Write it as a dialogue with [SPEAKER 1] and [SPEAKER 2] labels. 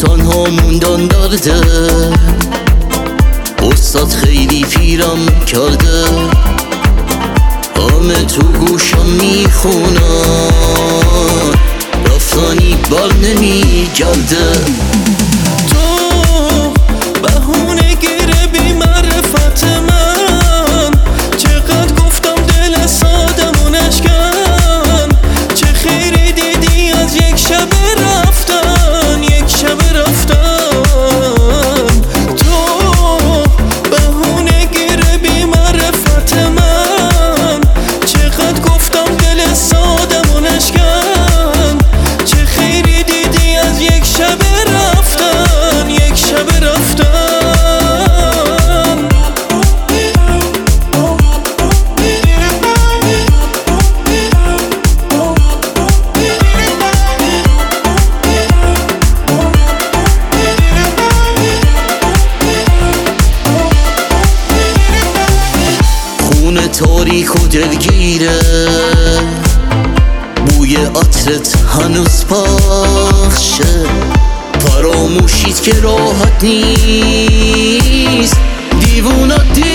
[SPEAKER 1] تنها موندن درده، استاد خیلی پیرم کرده، همه تو گوشم میخونن رفتنی بر نمیگرده.
[SPEAKER 2] تو بهونه گیره بی معرفت من، چقدر گفتم دل سادمو نشکن، چه خیری دیدی از یک شب رفتن، یک شب رفتن. تو بهونه گیره بی معرفت من، چقدر گفتم دل سادمو نشکن، چه خیری دیدی از یک شب رفتن، یک شب رفتن.
[SPEAKER 1] خونه تاریک و دلگیره، بوی عطرت هنوز پخشه، فراموشیت که راحت نیست، دیوونت